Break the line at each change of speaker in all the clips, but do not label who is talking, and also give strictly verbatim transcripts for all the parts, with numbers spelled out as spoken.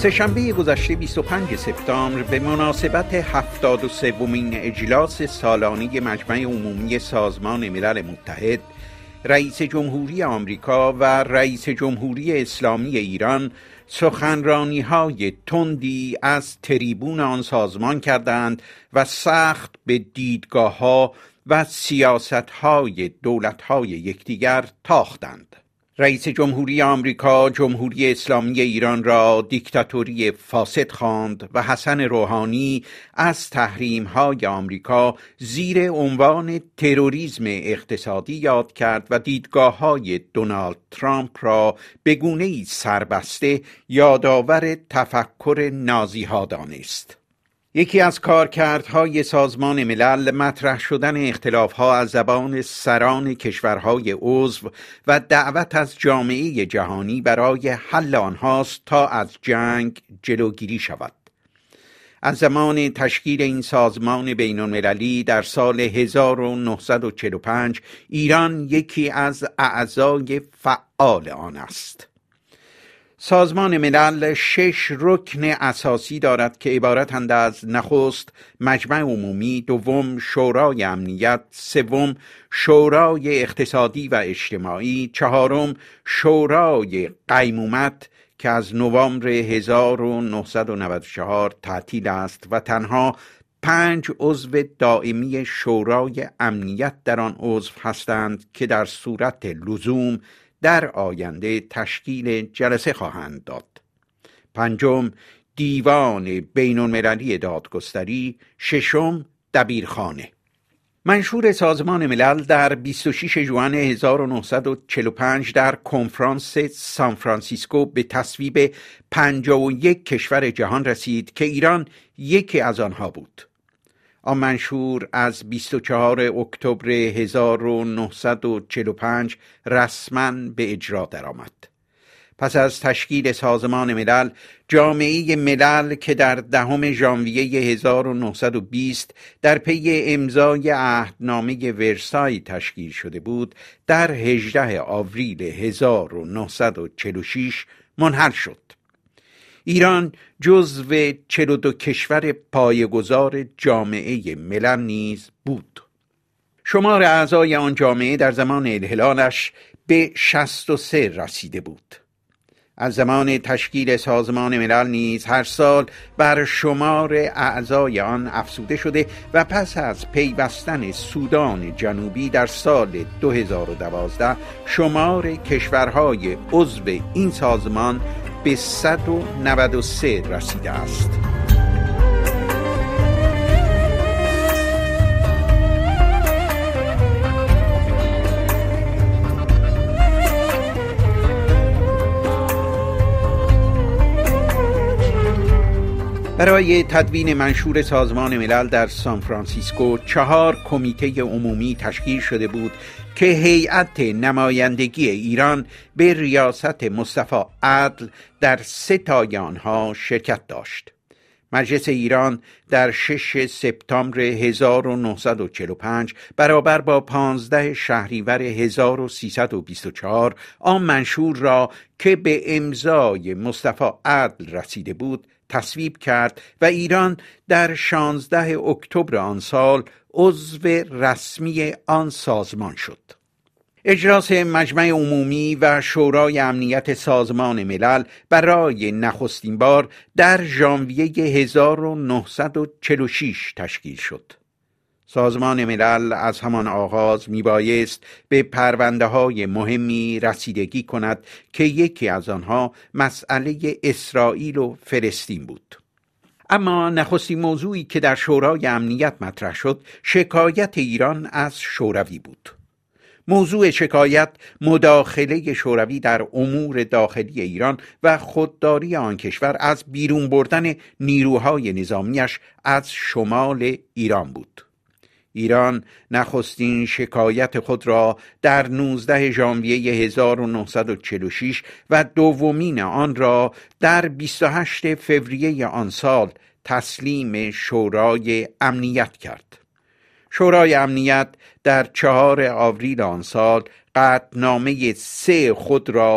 سه‌شنبه گذشته بیست و پنجم سپتامبر به مناسبت هفتاد و سومین اجلاس سالانه مجمع عمومی سازمان ملل متحد، رئیس جمهوری آمریکا و رئیس جمهوری اسلامی ایران سخنرانی‌های تندی از تریبون آن سازمان کردند و سخت به دیدگاه‌ها و سیاست‌های دولت‌های یکدیگر تاختند. رئیس جمهوری آمریکا جمهوری اسلامی ایران را دیکتاتوری فاسد خواند و حسن روحانی از تحریم‌های آمریکا زیر عنوان تروریسم اقتصادی یاد کرد و دیدگاه‌های دونالد ترامپ را به گونه‌ای سربسته یادآور تفکر نازی‌ها دانست. یکی از کارکردهای سازمان ملل مطرح شدن اختلاف‌ها از زبان سران کشورهای عضو و دعوت از جامعه جهانی برای حل آنهاست تا از جنگ جلوگیری شود. از زمان تشکیل این سازمان بین‌المللی در سال هزار و نهصد و چهل و پنج ایران یکی از اعضای فعال آن است. سازمان ملل شش رکن اساسی دارد که عبارتند از: نخست مجمع عمومی، دوم شورای امنیت، سوم شورای اقتصادی و اجتماعی، چهارم شورای قیمومت که از نوامبر هزار و نهصد و نود و چهار تعطیل است و تنها پنج عضو دائمی شورای امنیت در آن عضو هستند که در صورت لزوم در آینده تشکیل جلسه خواهند داد. پنجم دیوان بین‌المللی دادگستری، ششم دبیرخانه. منشور سازمان ملل در بیست و شش ژوئن هزار و نهصد و چهل و پنج در کنفرانس سان فرانسیسکو به تصویب پنجاه و یک کشور جهان رسید که ایران یکی از آنها بود. آن منشور از بیست و چهارم اکتبر هزار و نهصد و چهل و پنج رسما به اجرا درآمد. پس از تشکیل سازمان ملل، جامعه ملل که در دهم ژانویه هزار و نهصد و بیست در پی امضای عهدنامه ورسای تشکیل شده بود، در هجدهم آوریل هزار و نهصد و چهل و شش منحل شد. ایران جزو چهل و دو کشور پایه‌گذار جامعه ملل نیز بود. شمار اعضای آن جامعه در زمان انحلالش به شصت و سه رسیده بود. از زمان تشکیل سازمان ملل نیز هر سال بر شمار اعضای آن افزوده شده و پس از پیوستن سودان جنوبی در سال دو هزار و دوازده شمار کشورهای عضو این سازمان به صد و نود و سه رسیده است. برای تدوین منشور سازمان ملل در سان فرانسیسکو چهار کمیته عمومی تشکیل شده بود که هیئت نمایندگی ایران به ریاست مصطفی عدل در سه تای آنها شرکت داشت. مجلس ایران در ششم سپتامبر هزار و نهصد و چهل و پنج برابر با پانزدهم شهریور هزار و سیصد و بیست و چهار آن منشور را که به امضای مصطفی عدل رسیده بود تصویب کرد و ایران در شانزدهم اکتبر آن سال عضو رسمی آن سازمان شد. اجلاس مجمع عمومی و شورای امنیت سازمان ملل برای نخستین بار در ژانویه هزار و نهصد و چهل و شش تشکیل شد. سازمان ملل از همان آغاز میبایست به پرونده های مهمی رسیدگی کند که یکی از آنها مسئله اسرائیل و فلسطین بود. اما نخستین موضوعی که در شورای امنیت مطرح شد شکایت ایران از شوروی بود. موضوع شکایت مداخله شوروی در امور داخلی ایران و خودداری آن کشور از بیرون بردن نیروهای نظامیش از شمال ایران بود. ایران نخستین شکایت خود را در نوزدهم ژانویه هزار و نهصد و چهل و شش و دومین آن را در بیست و هشتم فوریه آن سال تسلیم شورای امنیت کرد. شورای امنیت در چهارم آوریل آن سال قطعنامه سه خود را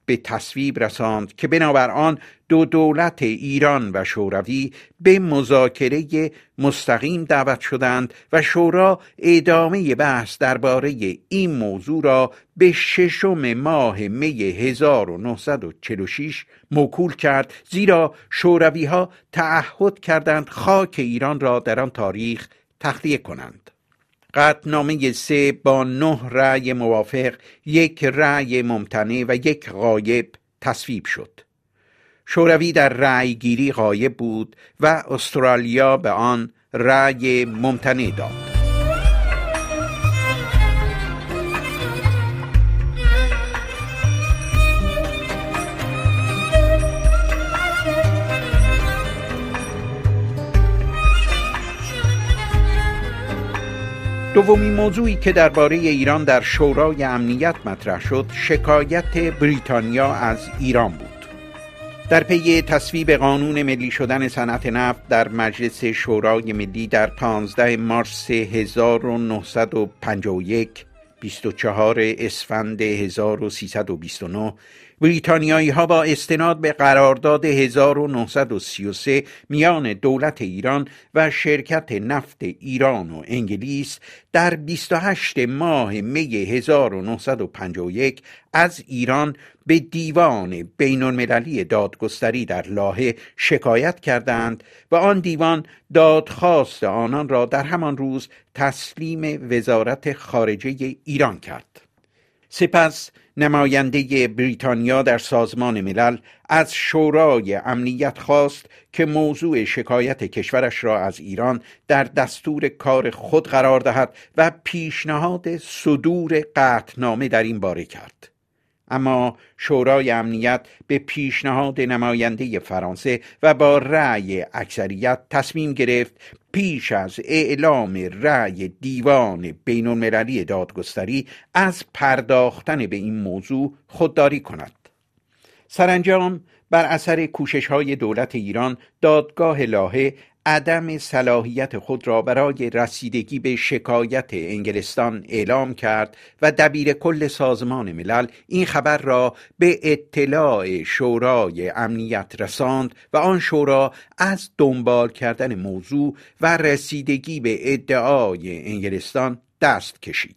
به تصویب رساند که بنابر آن دو دولت ایران و شوروی به مذاکره مستقیم دعوت شدند و شورا ادامه بحث درباره این موضوع را به ششم ماه می هزار و نهصد و چهل و شش موکول کرد، زیرا شوروی ها تعهد کردند خاک ایران را در آن تاریخ تخلیه کنند. قطعنامه سه با نه رأی موافق، یک رأی ممتنع و یک غایب تصویب شد. شوروی در رأی گیری غایب بود و استرالیا به آن رأی ممتنع داد. دومین موضوعی که درباره ایران در شورای امنیت مطرح شد، شکایت بریتانیا از ایران بود. در پی تصویب قانون ملی شدن صنعت نفت در مجلس شورای ملی در پانزدهم مارس هزار و نهصد و پنجاه و یک، بیست و چهارم اسفند هزار و سیصد و بیست و نه، بریتانیایی ها با استناد به قرارداد هزار و نهصد و سی و سه میان دولت ایران و شرکت نفت ایران و انگلیس در بیست و هشتم ماه می هزار و نهصد و پنجاه و یک از ایران به دیوان بین المللی دادگستری در لاهه شکایت کردند و آن دیوان دادخواست آنان را در همان روز تسلیم وزارت خارجه ایران کرد. سپس نماینده بریتانیا در سازمان ملل از شورای امنیت خواست که موضوع شکایت کشورش را از ایران در دستور کار خود قرار دهد و پیشنهاد صدور قطعنامه در این باره کرد. اما شورای امنیت به پیشنهاد نماینده فرانسه و با رأی اکثریت تصمیم گرفت پیش از اعلام رأی دیوان بین المللی دادگستری از پرداختن به این موضوع خودداری کند. سرانجام بر اثر کوشش‌های دولت ایران، دادگاه لاهه عدم صلاحیت خود را برای رسیدگی به شکایت انگلستان اعلام کرد و دبیر کل سازمان ملل این خبر را به اطلاع شورای امنیت رساند و آن شورا از دنبال کردن موضوع و رسیدگی به ادعای انگلستان دست کشید.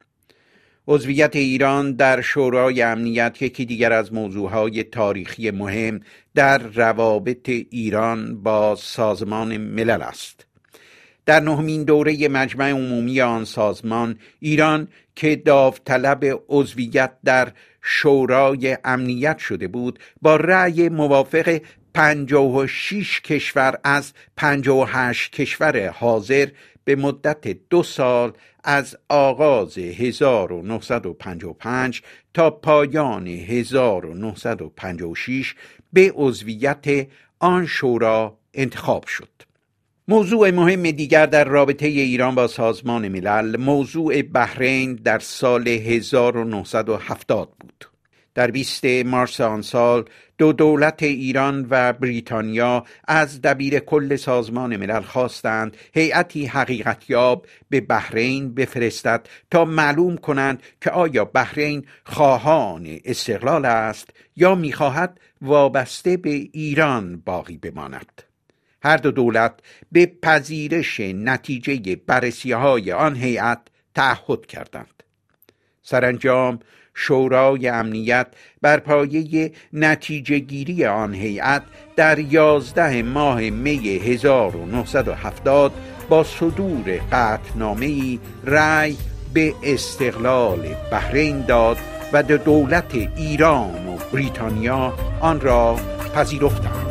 عضویت ایران در شورای امنیت یکی دیگر از موضوعهای تاریخی مهم در روابط ایران با سازمان ملل است. در نهمین دوره مجمع عمومی آن سازمان، ایران که داوطلب عضویت در شورای امنیت شده بود، با رأی موافق پنجاه و شش کشور از پنجاه و هشت کشور حاضر به مدت دو سال از آغاز هزار و نهصد و پنجاه و پنج تا پایان هزار و نهصد و پنجاه و شش به عضویت آن شورا انتخاب شد. موضوع مهم دیگر در رابطه ایران با سازمان ملل، موضوع بحرین در سال هزار و نهصد و هفتاد بود. در بیستم مارس آن سال دو دولت ایران و بریتانیا از دبیر کل سازمان ملل خواستند هیئتی حقیقتیاب به بحرین بفرستد تا معلوم کنند که آیا بحرین خواهان استقلال است یا می‌خواهد وابسته به ایران باقی بماند. هر دو دولت به پذیرش نتیجه بررسی‌های آن هیئت تعهد کردند. سرانجام شورای امنیت بر پایه نتیجه گیری آن هیئت در یازده ماه می هزار و نهصد و هفتاد با صدور قطعنامه‌ای رأی به استقلال بحرین داد و دولت ایران و بریتانیا آن را پذیرفتند.